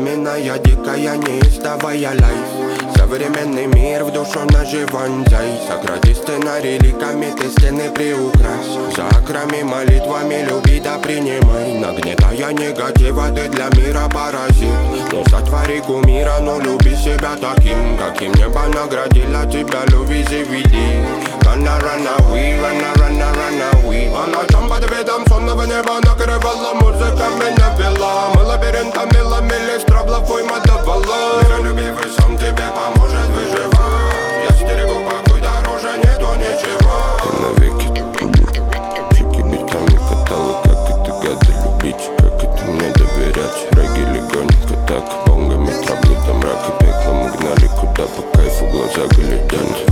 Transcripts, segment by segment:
Пламенная, дикая, неистовая лайф. Современный мир в душу наживан зай. Сократи сценарий ликами, ты стены приукрась. За акрами, молитвами люби да принимай. Нагнетая негатива, ты для мира паразит. Ну сотвори кумира, но люби себя таким, каким небо наградило тебя, люби заведи. Run away, run away. А ночам под видом сонного неба накрывала музыка меня вела. Мы лабиринтами ломили страблов, уйма давала. Миролюбивый сон тебе поможет выживать. Я стерегу покой, дороже нету ничего. Ты навеки чеки битами катала, как это гады любить, как это мне доверять. Регги легонько так, бонгами травлю до мрака пекла. Мы гнали куда по кайфу, глаза глядят.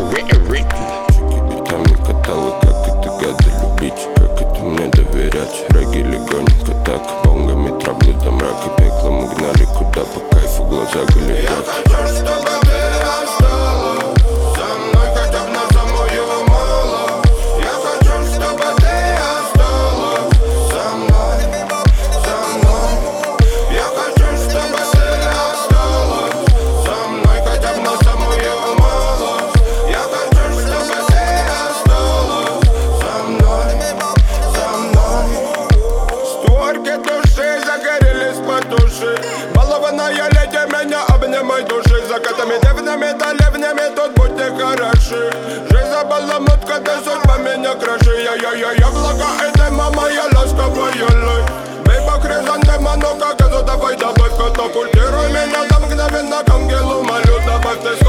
Как это гады любить, как это мне доверять. Регги легонько так, бонгами травлю до мрака пекла. Мы гнали куда по кайфу, глаза глядят. Я хочу, чтобы ты осталась со мной хотя бы на самую малость. Я хочу, чтобы ты осталась со мной, со мной. Я хочу, чтобы ты осталась со мной хотя бы на самую малость. Я хочу, чтобы ты осталась со мной, со мной. Створки души загорелись под души. Балованная леди, меня обнимай души. Закатами, дивными да ливнями тут будьте хороши. Жизнь забаламутка, ты судьба меня краши. Яблоко, это мама, я ласковая лай. Бей по хризантемам, ну как это, давай добавь катапультируй меня до мгновенно к ангелу молю, добавь ты.